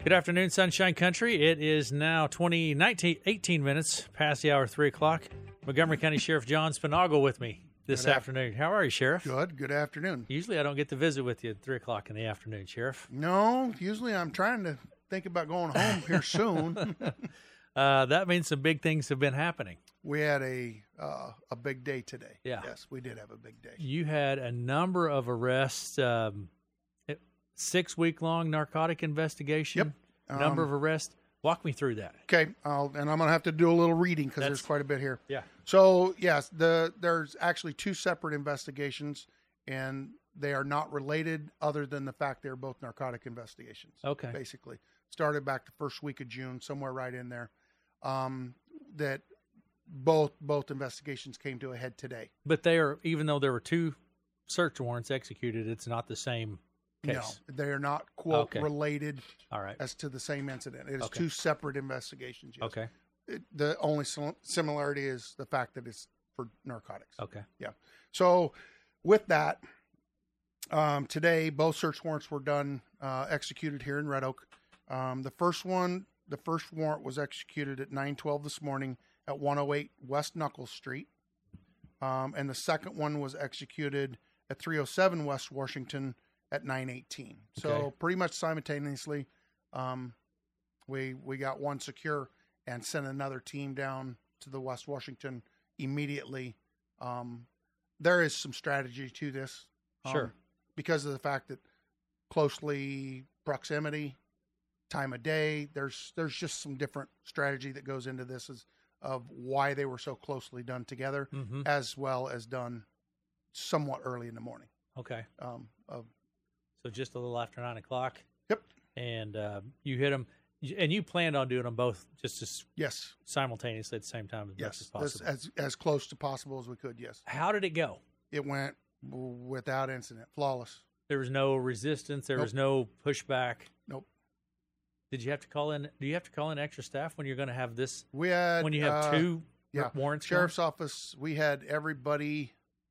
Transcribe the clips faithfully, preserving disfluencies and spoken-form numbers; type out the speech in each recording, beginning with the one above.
Good afternoon, Sunshine Country. It is now twenty, nineteen, eighteen minutes past the hour, three o'clock. Montgomery County Sheriff John Spinagle with me this Good afternoon. How are you, Sheriff? Good. Good afternoon. Usually I don't get to visit with you at three o'clock in the afternoon, Sheriff. No, usually I'm trying to think about going home here soon. uh, that means some big things have been happening. We had a uh, a big day today. Yeah. Yes, we did have a big day. You had a number of arrests, um, six-week-long narcotic investigation, Yep. number Um, of arrests. Walk me through that. Okay, I'll, and I'm going to have to do a little reading because That's- there's quite a bit here. Yeah. So, yes, the there's actually two separate investigations, and they are not related other than the fact they're both narcotic investigations. Okay. Basically. Started back the first week of June, somewhere right in there. Um, that both both investigations came to a head today. But they are, even though there were two search warrants executed, it's not the same case. No, they are not, quote, Okay. related All right. as to the same incident. It is Okay. two separate investigations. Yes. Okay. It, the only sim- similarity is the fact that it's for narcotics. Okay. Yeah. So with that, um, today both search warrants were done, uh, executed here in Red Oak. Um, the first one, the first warrant was executed at nine twelve this morning at one oh eight West Knuckles Street. Um, and the second one was executed at three oh seven West Washington at nine eighteen. So Okay. pretty much simultaneously, um, we we got one secure and sent another team down to the West Washington immediately. Um, there is some strategy to this, um, Sure. because of the fact that closely proximity, time of day. There's there's just some different strategy that goes into this as of why they were so closely done together, Mm-hmm. as well as done somewhat early in the morning. Okay. Um, of So just a little after nine o'clock. Yep. And uh, you hit them, and you planned on doing them both just as yes, simultaneously at the same time as much yes, as possible. as, as as close to possible as we could. Yes, How did it go? it went w- without incident, flawless. There was no resistance. There Nope. was no pushback. Nope. Did you have to call in? Do you have to call in extra staff when you're going to have this? We had When you have uh, two yeah, warrants? going? sheriff's office. We had everybody.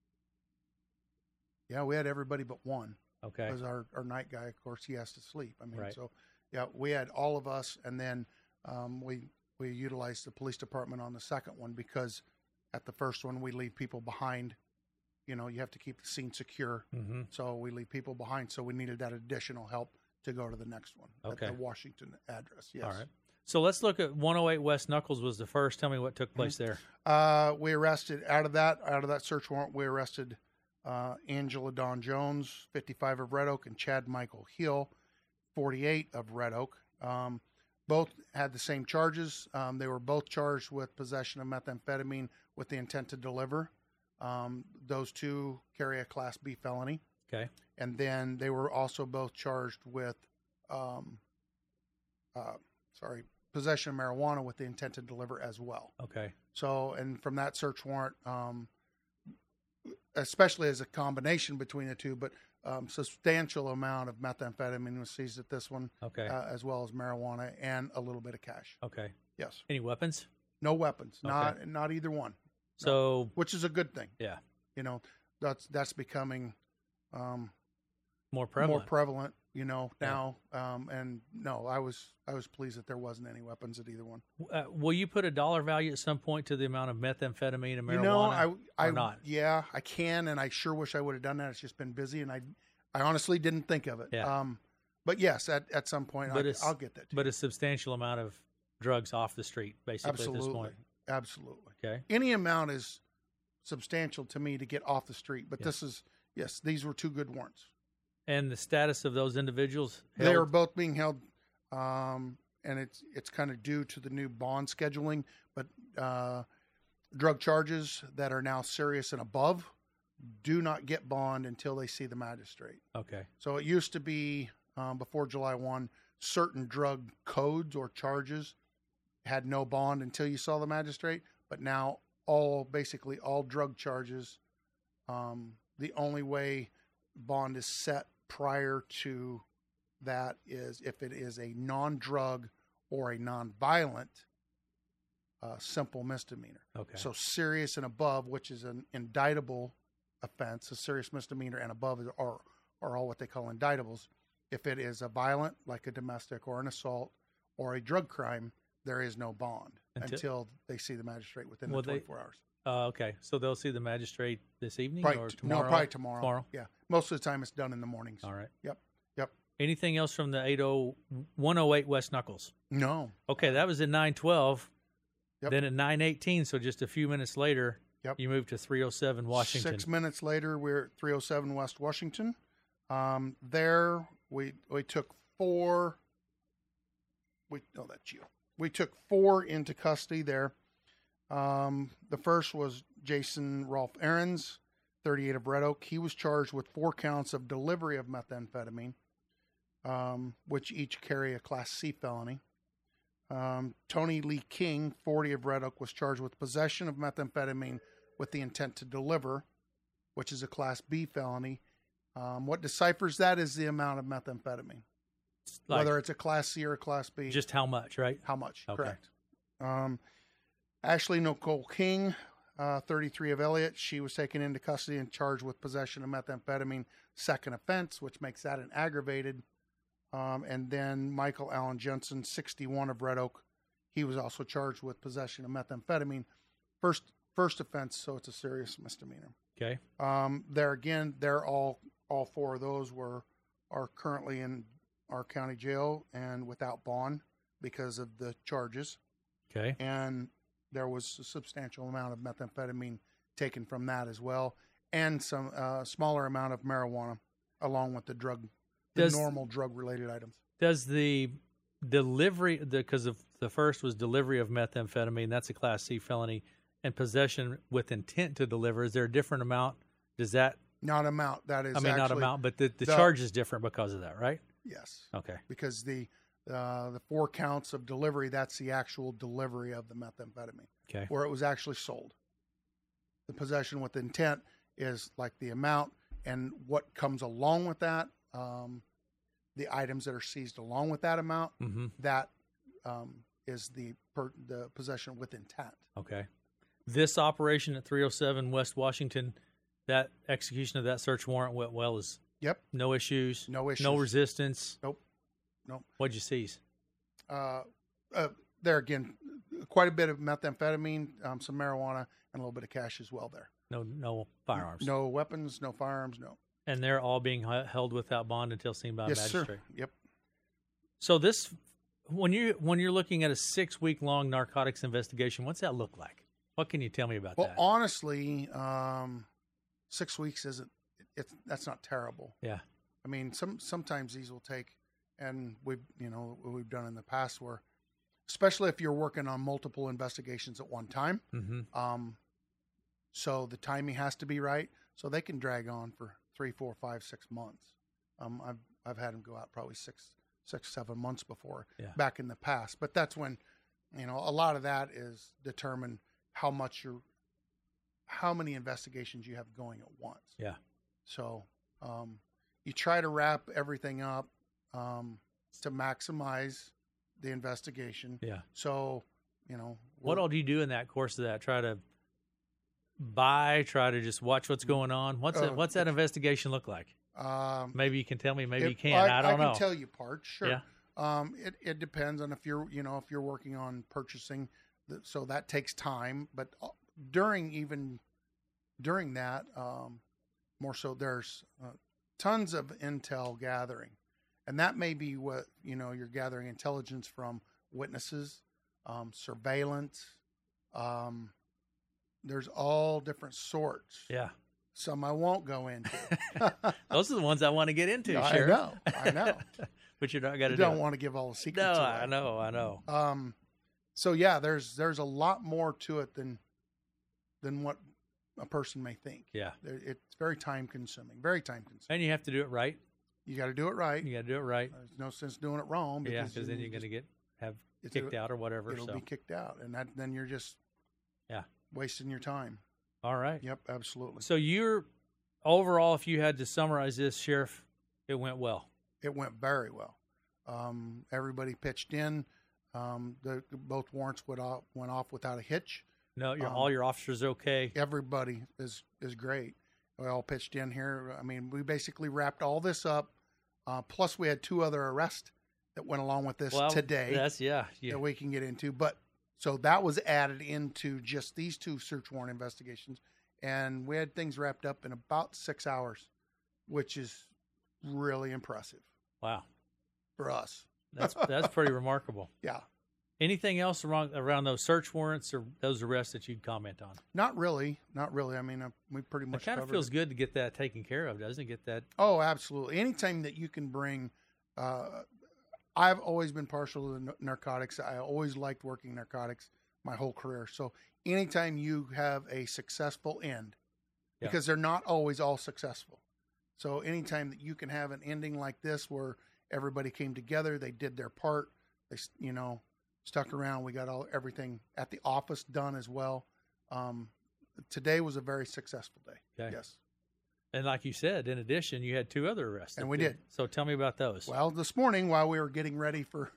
Yeah, we had everybody but one. Okay. Because our, our night guy, of course, he has to sleep. I mean, Right. so yeah, we had all of us, and then um, we we utilized the police department on the second one because at the first one we leave people behind. You know, you have to keep the scene secure, Mm-hmm. so we leave people behind. So we needed that additional help to go to the next one Okay. at the Washington address. Yes. All right. So let's look at one oh eight West Knuckles was the first. Tell me what took place there. Uh, we arrested out of that out of that search warrant. We arrested uh, Angela Dawn Jones, fifty-five of Red Oak, and Chad Michael Hill, forty-eight of Red Oak. Um, both had the same charges. Um, they were both charged with possession of methamphetamine with the intent to deliver. Um, those two carry a Class B felony, Okay. and then they were also both charged with, um, uh, sorry, possession of marijuana with the intent to deliver as well. Okay. So, and from that search warrant, um, especially as a combination between the two, but um, substantial amount of methamphetamine was seized at this one, Okay. uh, as well as marijuana and a little bit of cash. okay. Yes, Any weapons? no weapons, Okay. not not either one, So which is a good thing. yeah, You know, that's that's becoming um, more prevalent. more prevalent. You know Yeah. now, um, and no, I was I was pleased that there wasn't any weapons at either one. uh, will you put a dollar value at some point to the amount of methamphetamine and marijuana? You know, I, I, or not? yeah, I can, and I sure wish I would have done that. It's just been busy, and I, I honestly didn't think of it. Yeah. Um, but yes, at, at some point, But I, it's- I'll get that. To But a substantial amount of drugs off the street, you. basically, at this Absolutely, point. absolutely. Okay. Any amount is substantial to me to get off the street. But Yeah. this is yes, these were two good warrants. And the status of those individuals? They held? are both being held, um, and it's it's kind of due to the new bond scheduling. But uh, drug charges that are now serious and above do not get bond until they see the magistrate. Okay. So it used to be um, before July first, certain drug codes or charges had no bond until you saw the magistrate. But now all basically all drug charges, um, the only way bond is set prior to that is if it is a non-drug or a non-violent uh, simple misdemeanor. Okay. So serious and above, which is an indictable offense, a serious misdemeanor and above are, are all what they call indictables. If it is a violent, like a domestic or an assault or a drug crime, there is no bond until, until they see the magistrate within the twenty-four they, hours. Uh, okay, so they'll see the magistrate this evening Probably, or t- tomorrow? No, probably tomorrow. Tomorrow? Yeah. Most of the time it's done in the mornings. All right. Yep. Yep. Anything else from the eight oh one oh eight West Knuckles? No. Okay, that was at nine twelve. Yep. Then at nine eighteen, so just a few minutes later, yep. you moved to three oh seven Washington. Six minutes later, we're at three oh seven West Washington. Um, there, we we took four. We oh, that's you. We took four into custody there. Um, the first was Jason Rolfe Ahrens, thirty-eight of Red Oak. He was charged with four counts of delivery of methamphetamine, um, which each carry a Class C felony. Um, Tony Lee King, forty of Red Oak, was charged with possession of methamphetamine with the intent to deliver, which is a Class B felony. Um, what deciphers that is the amount of methamphetamine, like, whether it's a Class C or a Class B. Just how much, right? How much, okay. Correct. Um, Ashley Nicole King, uh, thirty-three of Elliott, she was taken into custody and charged with possession of methamphetamine, second offense, which makes that an aggravated. Um, and then Michael Allen Jensen, sixty-one of Red Oak, he was also charged with possession of methamphetamine, first first offense, so it's a serious misdemeanor. Okay. Um, there again, they're all all four of those were are currently in our county jail and without bond because of the charges. Okay. And there was a substantial amount of methamphetamine taken from that as well, and some uh, smaller amount of marijuana along with the drug. The Does, normal drug-related items. Does the delivery, because the, the first was delivery of methamphetamine, that's a Class C felony, and possession with intent to deliver, is there a different amount? Does that? Not amount. That is I mean, actually, not amount, but the, the, the charge is different because of that, right? Yes. Okay. Because the uh, the four counts of delivery, that's the actual delivery of the methamphetamine. Okay. Where it was actually sold. The possession with intent is like the amount and what comes along with that. Um, the items that are seized along with that amount, mm-hmm. that um, is the per, the possession with intent. Okay. This operation at three oh seven West Washington, that execution of that search warrant went well. As yep. No issues. No issues. No resistance. Nope. Nope. What'd you seize? Uh, uh, there again, quite a bit of methamphetamine, um, some marijuana, and a little bit of cash as well there. No, no firearms. No weapons, no firearms, no. And they're all being held without bond until seen by a yes, magistrate. Sir. Yep. So this, when you when you're looking at a six week long narcotics investigation, what's that look like? What can you tell me about well, that? Well, honestly, um, six weeks isn't. It's that's not terrible. Yeah. I mean, some sometimes these will take, and we've you know we've done in the past where, especially if you're working on multiple investigations at one time. Mm-hmm. Um, so the timing has to be right. So they can drag on for three, four, five, six months. Um, I've I've had them go out probably six, six, seven months before, yeah. back in the past. But that's when, you know, a lot of that is determined how much you're, how many investigations you have going at once. Yeah. So um, you try to wrap everything up um, to maximize the investigation. Yeah. So, you know, what all do you do in that course of that? Try to buy, try to just watch what's going on. What's uh, that, what's that investigation look like? Um, maybe you can tell me. Maybe if, you can't. I, I don't I can know. tell you parts. Sure. Yeah. Um, it it depends on if you're you know if you're working on purchasing, the, so that takes time. But during even during that, um, more so, there's uh, tons of intel gathering, and that may be what you know you're gathering intelligence from witnesses, um, surveillance. Um, there's all different sorts. Yeah. Some I won't go into. Those are the ones I want to get into. No, sure. I know. I know. But you're not going to do do don't it. want to give all the secrets No, away. I know. I know. Um, so yeah, there's there's a lot more to it than than what a person may think. Yeah. It's very time consuming. Very time consuming. And you have to do it right. You got to do it right. You got to do it right. There's no sense doing it wrong. Yeah, because because then you you're going to just- get have it's kicked a- out or whatever. It'll So be kicked out, and that then you're just yeah wasting your time. all right. Yep, absolutely. So you're overall, if you had to summarize this, Sheriff, it went well. It went very well. Um, everybody pitched in. Um, the both warrants went off went off without a hitch. No, your Um, all your officers okay. Everybody is is great. We all pitched in here. I mean, we basically wrapped all this up Uh, plus, we had two other arrests that went along with this well, today. That's yeah, yeah. That we can get into. But so that was added into just these two search warrant investigations, and we had things wrapped up in about six hours, which is really impressive. Wow, for us, that's that's pretty remarkable. Yeah. Anything else around around those search warrants or those arrests that you'd comment on? Not really, not really. I mean, uh, we pretty much. It kind of covered feels it. good to get that taken care of, doesn't it? Get that. Oh, absolutely. Anytime that you can bring. Uh, I've always been partial to narcotics. I always liked working narcotics my whole career. So anytime you have a successful end, Yeah. because they're not always all successful. So anytime that you can have an ending like this where everybody came together, they did their part, they, you know, stuck around. We got all everything at the office done as well. Um, today was a very successful day. Okay. Yes. And like you said, in addition, you had two other arrests. And we did. So tell me about those. Well, this morning while we were getting ready for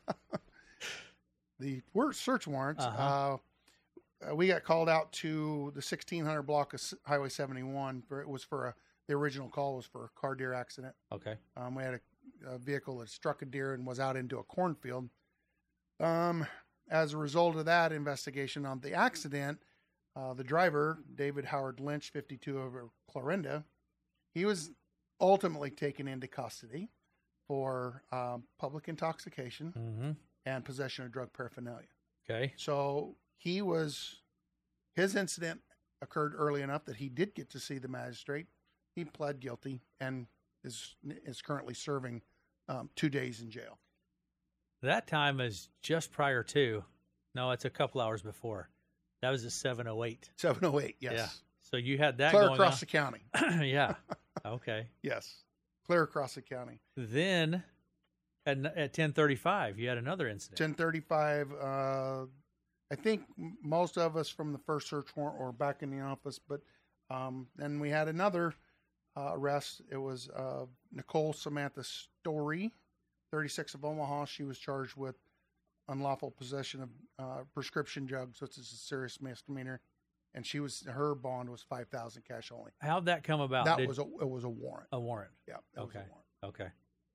the search warrants, Uh-huh. uh, we got called out to the sixteen hundred block of Highway seventy-one. For it was for a, the original call was for a car deer accident. Okay. Um, we had a, a vehicle that struck a deer and was out into a cornfield. Um, as a result of that investigation on the accident, uh, the driver, David Howard Lynch, fifty-two, of Clarinda, he was ultimately taken into custody for um, public intoxication Mm-hmm. and possession of drug paraphernalia. Okay. So he was, his incident occurred early enough that he did get to see the magistrate. He pled guilty and is is currently serving um, two days in jail. That time is just prior to. No, it's a couple hours before. That was at seven oh eight. seven oh eight, yes. Yeah. So you had that Clear going across on. the county. Yeah. Okay. Yes. Clear across the county. Then at at ten thirty-five, you had another incident. ten thirty-five, uh, I think m- most of us from the first search warrant were back in the office, but um, then we had another uh, arrest. It was uh, Nicole Samantha Story, thirty-six, of Omaha. She was charged with unlawful possession of uh, prescription drugs, which is a serious misdemeanor. And she was her bond was five thousand cash only. How'd that come about? That Did- was a it was a warrant. a warrant. Yeah, that Okay. was a warrant. Okay.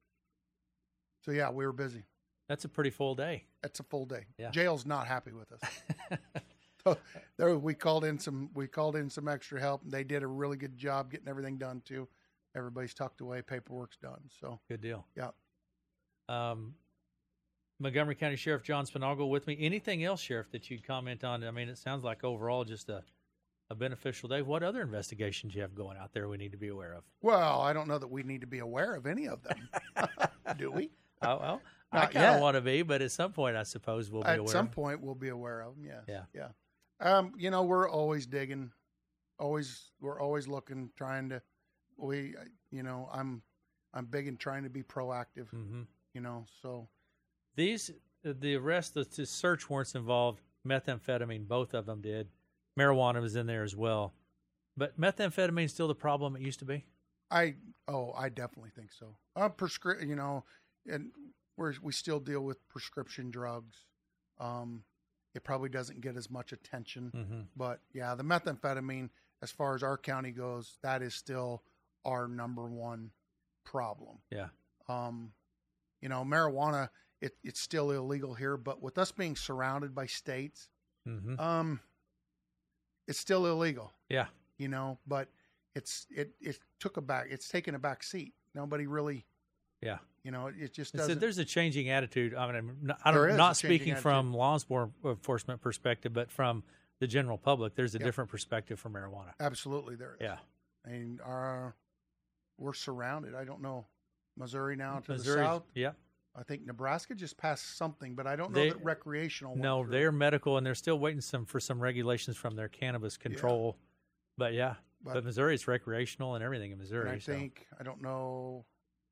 So yeah, we were busy. That's a pretty full day. It's a full day. Yeah. Jail's not happy with us. So there we called in some we called in some extra help. They did a really good job getting everything done too. Everybody's tucked away, paperwork's done. So Good deal. yeah. Um, Montgomery County Sheriff John Spinagle with me. Anything else, Sheriff, that you'd comment on? I mean, it sounds like overall just a, a beneficial day. What other investigations you have going out there we need to be aware of? Well, I don't know that we need to be aware of any of them. Do we? Oh, well, I Not kind of yet. want to be, but at some point, I suppose we'll be At aware. some of. point we'll be aware of them, yes. Yeah. Yeah. Um, you know, we're always digging. Always we're always looking, trying to we you know, I'm I'm big in trying to be proactive, Mm-hmm. you know, so These the arrest, the, the search warrants involved methamphetamine. Both of them did. Marijuana was in there as well. But methamphetamine is still the problem it used to be. I oh I definitely think so. Uh, prescri- you know, and we're we still deal with prescription drugs. Um, it probably doesn't get as much attention, Mm-hmm. but yeah, the methamphetamine, as far as our county goes, that is still our number one problem. Yeah. Um, you know, marijuana, it, it's still illegal here, but with us being surrounded by states, Mm-hmm. um, it's still illegal. Yeah. You know, but it's it it took a back. It's taken a back seat. Nobody really, Yeah. you know, it, it just So doesn't. there's a changing attitude. I mean, I'm not, I There don't, is not a changing speaking attitude. from law enforcement perspective, but from the general public, there's a Yep. different perspective for marijuana. Absolutely, there is. Yeah. I mean, our we're surrounded. I don't know Missouri now to Missouri, the south. yeah. I think Nebraska just passed something, but I don't know They- that recreational. went No, through. they're medical, and they're still waiting some for some regulations from their cannabis control. But yeah, but, But- Missouri is recreational and everything in And Missouri. I so. think I don't know.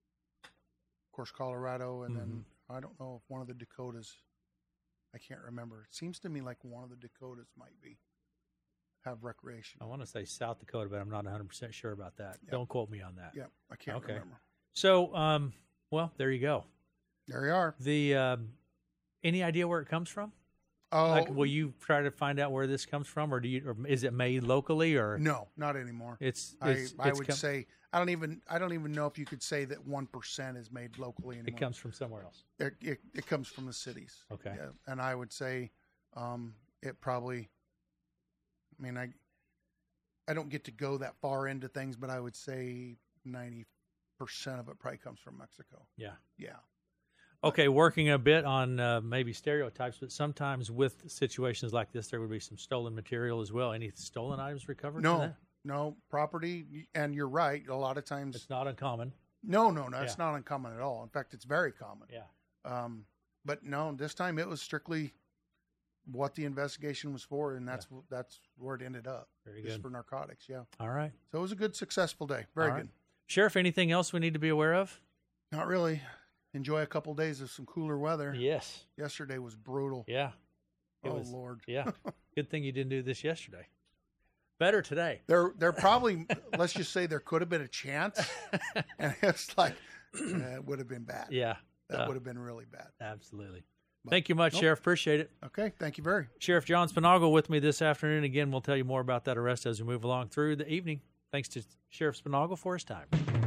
Of course, Colorado, and then I don't know if one of the Dakotas. I can't remember. It seems to me like one of the Dakotas might be have recreation. I want to say South Dakota, but I'm not one hundred percent sure about that. Yep. Don't quote me on that. Yeah, I can't Okay. remember. So, um, well, there you go. There you are. The um, any idea where it comes from? Oh, Like, will you try to find out where this comes from, or do you? Or is it made locally, or no, not anymore. it's? I, it's, I it's would com- say I don't even I don't even know if you could say that one percent is made locally anymore. it comes from somewhere else. It, it, it comes from the cities. Okay. Yeah, and I would say um, it probably. I mean, I I don't get to go that far into things, but I would say ninety percent of it probably comes from Mexico. Yeah. Yeah. Okay, working a bit on uh, maybe stereotypes, but sometimes with situations like this, there would be some stolen material as well. Any stolen items recovered? from No, that? no property, and you're right. A lot of times, It's not uncommon. no, no, no, it's Yeah. not uncommon at all. In fact, it's very common. Yeah. Um, but no, this time it was strictly what the investigation was for, and that's that's where it ended up. Very Just good. for narcotics. Yeah. All right. So it was a good, successful day. Very All right. good. Sheriff, anything else we need to be aware of? Not really. Enjoy a couple days of some cooler weather. Yes. Yesterday was brutal. Yeah. It oh was, Lord. Yeah. Good thing you didn't do this yesterday. Better today. There, there probably, let's just say there could have been a chance, and it's like eh, it would have been bad. Yeah. That uh, would have been really bad. Absolutely. But- Thank you much, Nope. Sheriff. Appreciate it. Okay, thank you very. Sheriff John Spinagle with me this afternoon. Again, we'll tell you more about that arrest as we move along through the evening. Thanks to Sheriff Spinagle for his time.